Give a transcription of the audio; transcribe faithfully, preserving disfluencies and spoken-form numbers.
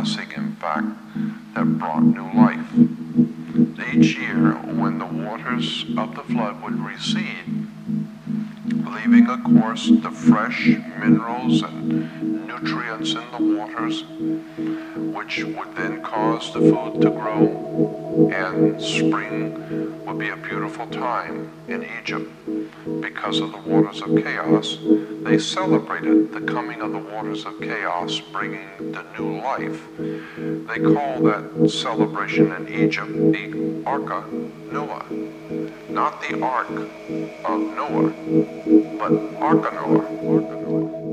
blessing, in fact, that brought new life. Each year, when the waters of the flood would recede, leaving, of course, the fresh minerals and nutrients in the waters, which would then cause the food to grow, and spring would be a beautiful time in Egypt. Because of the waters of chaos, they celebrated the coming of the waters of chaos, bringing the new life. They call that celebration in Egypt the Arca Noah. Not the Ark of Noah, but Arca Noah.